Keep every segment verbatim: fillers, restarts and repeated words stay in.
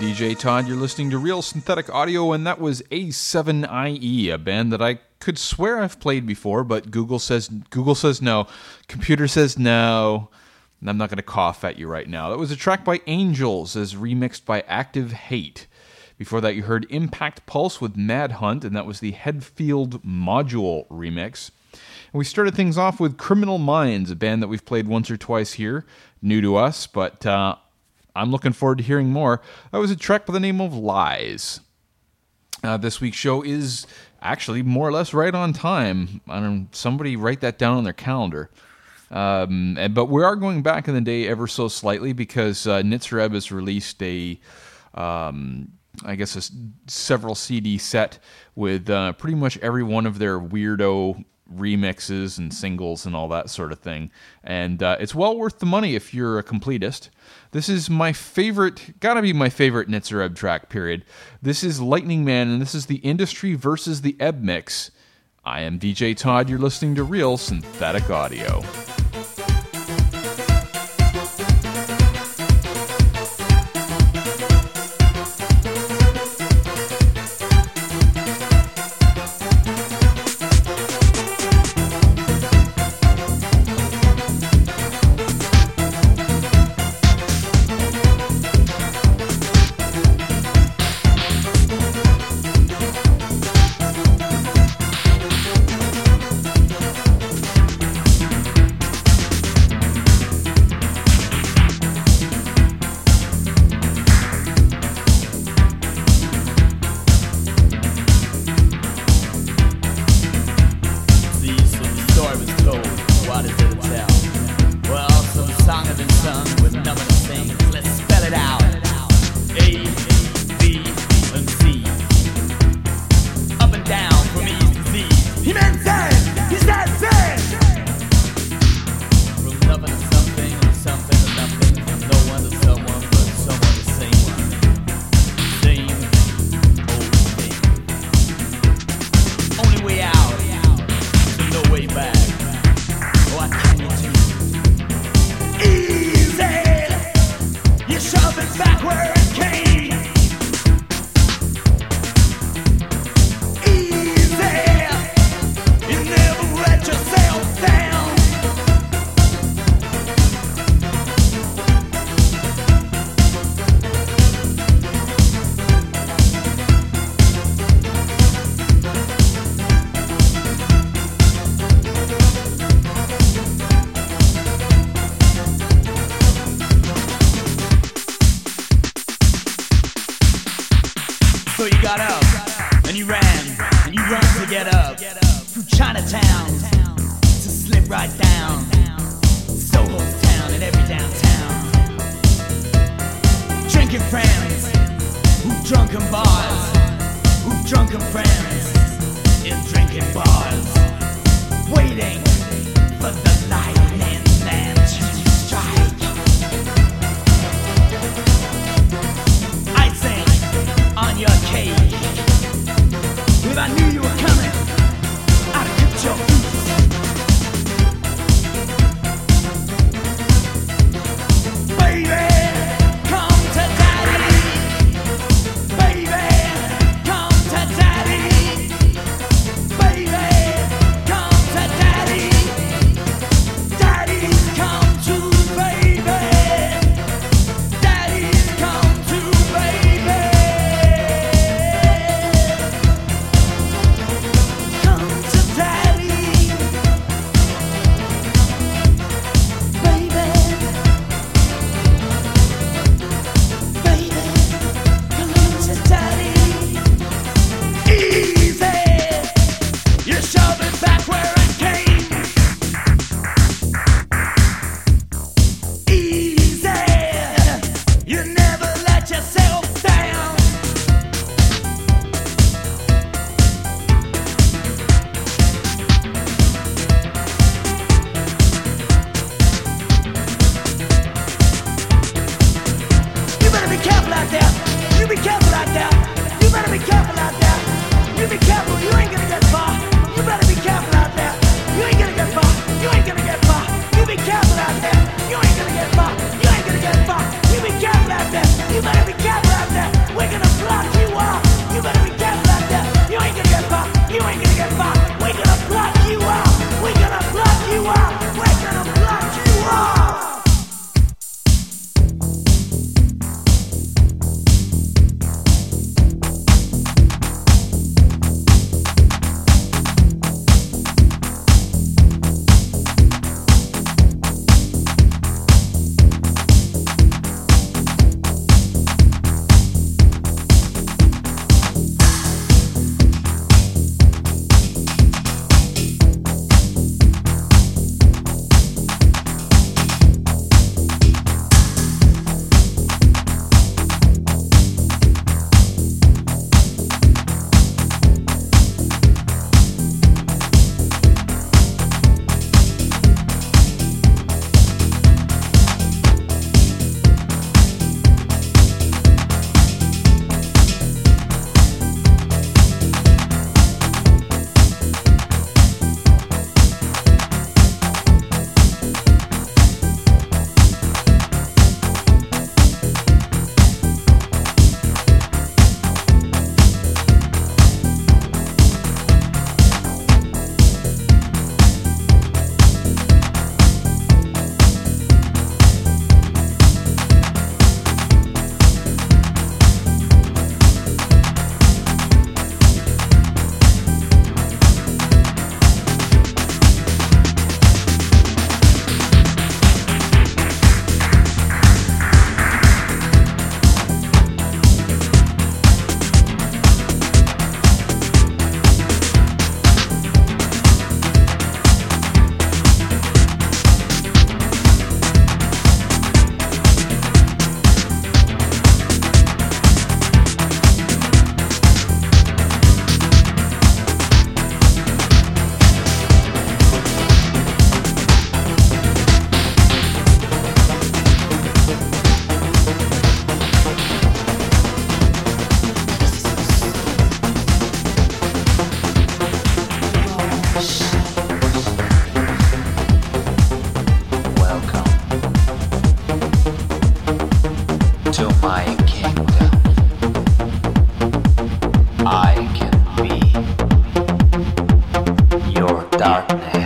D J Todd. You're listening to Real Synthetic Audio, and that was A seven I E, a band that I could swear I've played before, but Google says Google says no. Computer says no. And I'm not going to cough at you right now. That was a track by Angels, as remixed by Active Hate. Before that, you heard Impact Pulse with Mad Hunt, and that was the Headfield Module remix. And we started things off with Criminal Minds, a band that we've played once or twice here, new to us, but uh, I'm looking forward to hearing more. That was a track by the name of Lies. Uh, this week's show is actually more or less right on time. I don't, somebody write that down on their calendar. Um, and, but we are going back in the day ever so slightly because uh, Nitzareb has released a, um, I guess, a s- several C D set with uh, pretty much every one of their weirdo remixes and singles and all that sort of thing. And uh, it's well worth the money if you're a completist. This is my favorite, gotta be my favorite Nitzareb track, period. This is Lightning Man, and this is the Industry versus the Ebb mix. I am D J Todd. You're listening to Real Synthetic Audio. On your cage.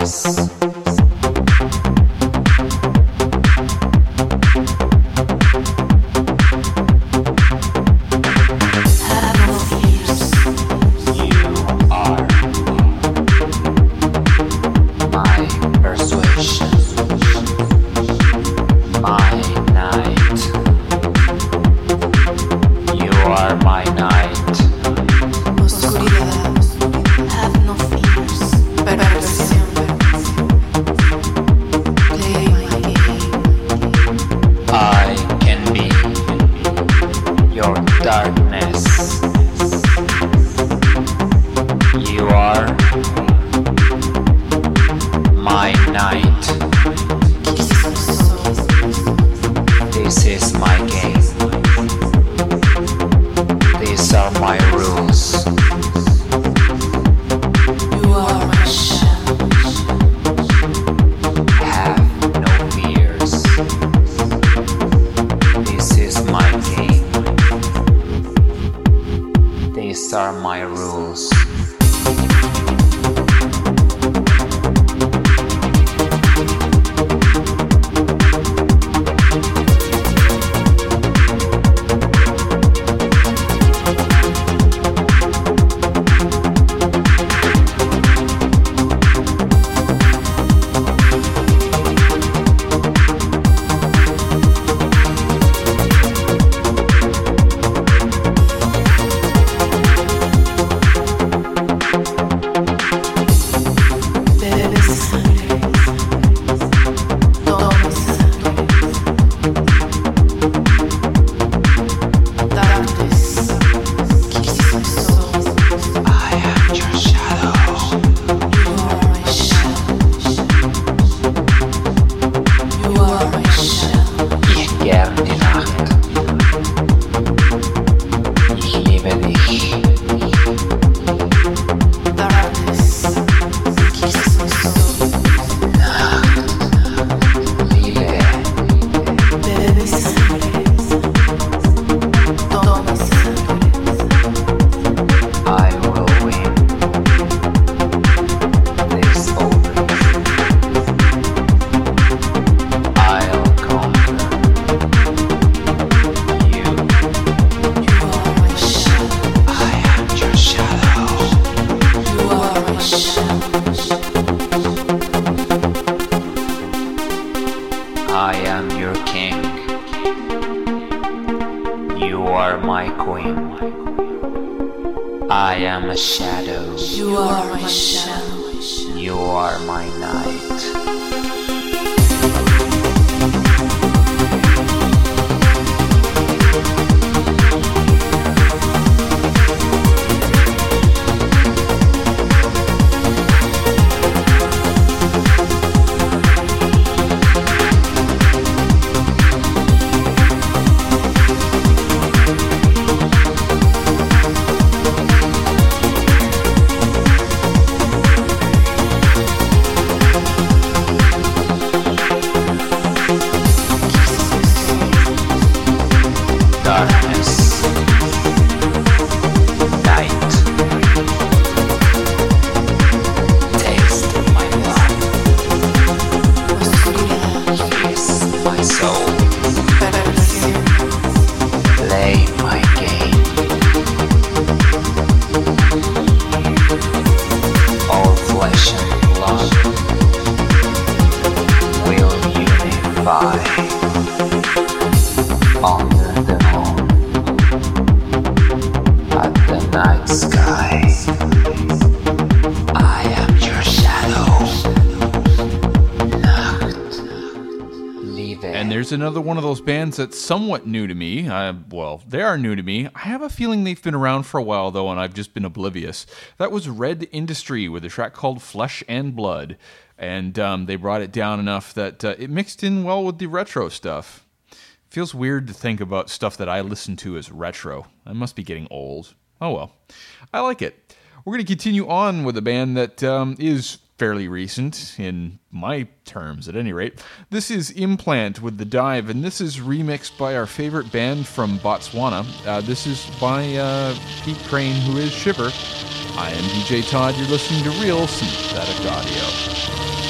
Another one of those bands that's somewhat new to me. I, well, they are new to me. I have a feeling they've been around for a while, though, and I've just been oblivious. That was Red Industry with a track called Flesh and Blood. And um, they brought it down enough that uh, it mixed in well with the retro stuff. Feels weird to think about stuff that I listen to as retro. I must be getting old. Oh well. I like it. We're going to continue on with a band that um, is fairly recent, in my terms at any rate. This is Implant with The Dive, and this is remixed by our favorite band from Botswana. Uh, this is by uh, Pete Crane, who is Shiver. I am D J Todd. You're listening to Real Synthetic Audio.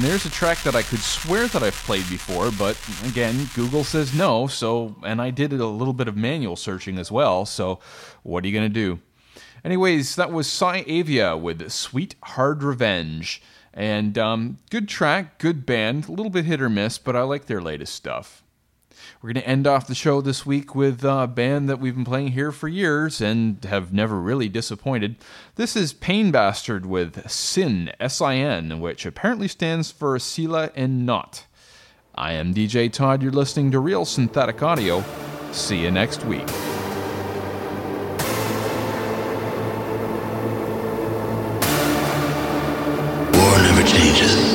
there's a track that I could swear that I've played before, but again, Google says no, so, and I did a little bit of manual searching as well, so what are you going to do? Anyways, that was Cy Avia with Sweet Hard Revenge. And um, good track, good band, a little bit hit or miss, but I like their latest stuff. We're going to end off the show this week with a band that we've been playing here for years and have never really disappointed. This is Pain Bastard with Sin, S I N, which apparently stands for Sila and Not. I am D J Todd, you're listening to Real Synthetic Audio. See you next week. War never changes.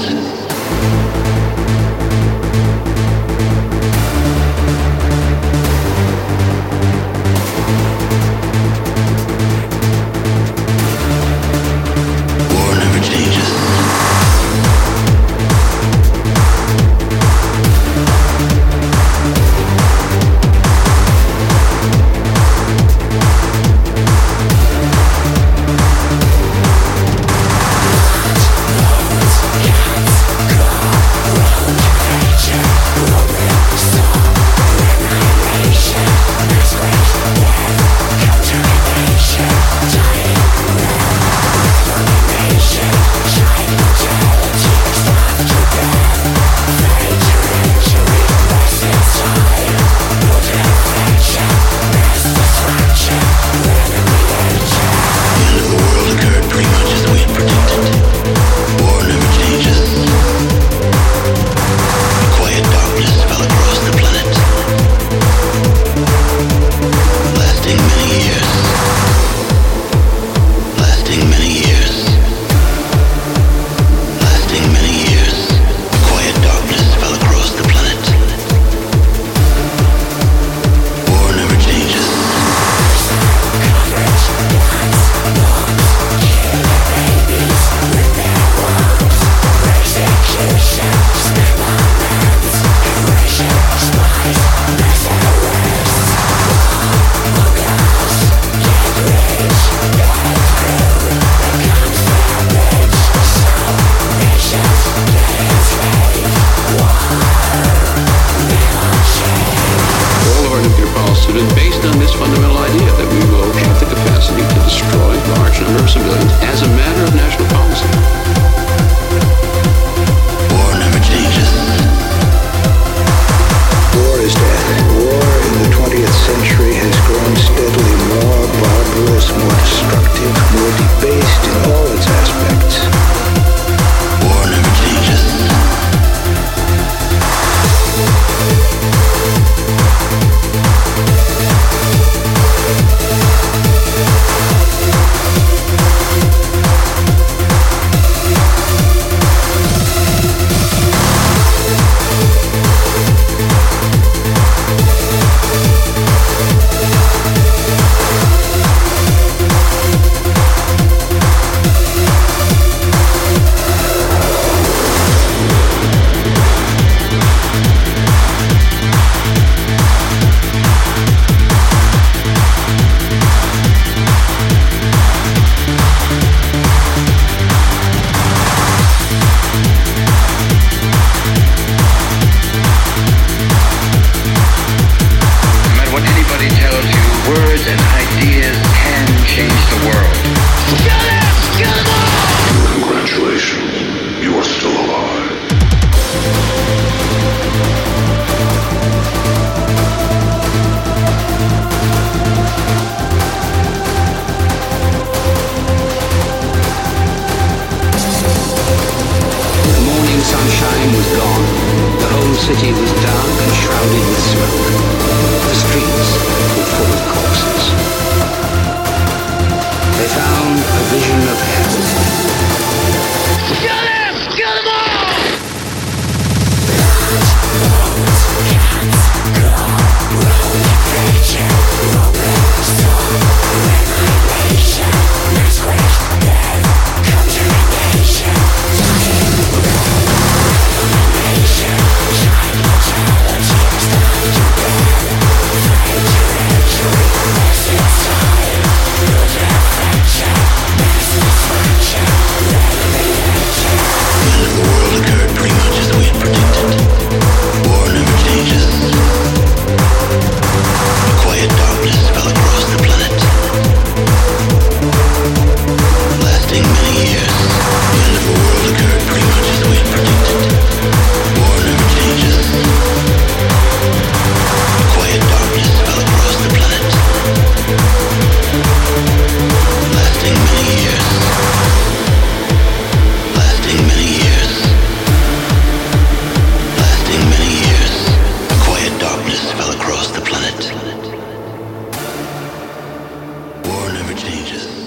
never changes.